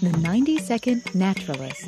The 90-Second Naturalist.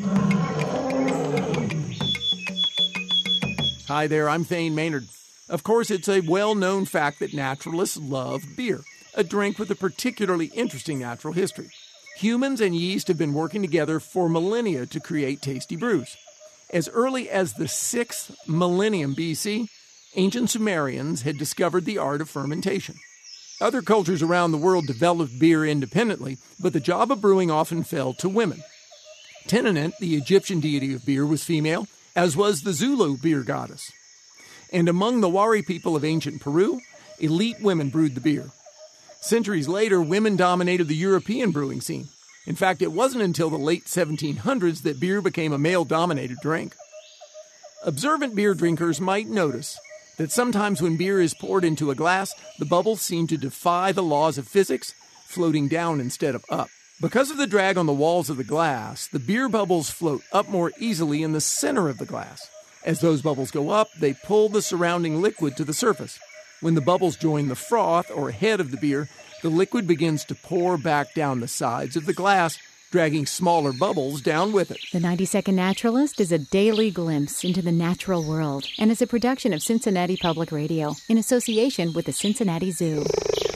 Hi there, I'm Thane Maynard. Of course, it's a well-known fact that naturalists love beer, a drink with a particularly interesting natural history. Humans and yeast have been working together for millennia to create tasty brews. As early as the 6th millennium BC, ancient Sumerians had discovered the art of fermentation. Other cultures around the world developed beer independently, but the job of brewing often fell to women. Tennant, the Egyptian deity of beer, was female, as was the Zulu beer goddess. And among the Wari people of ancient Peru, elite women brewed the beer. Centuries later, women dominated the European brewing scene. In fact, it wasn't until the late 1700s that beer became a male-dominated drink. Observant beer drinkers might notice that sometimes when beer is poured into a glass, the bubbles seem to defy the laws of physics, floating down instead of up. Because of the drag on the walls of the glass, the beer bubbles float up more easily in the center of the glass. As those bubbles go up, they pull the surrounding liquid to the surface. When the bubbles join the froth, or head of the beer, the liquid begins to pour back down the sides of the glass, dragging smaller bubbles down with it. The 90-Second Naturalist is a daily glimpse into the natural world and is a production of Cincinnati Public Radio in association with the Cincinnati Zoo.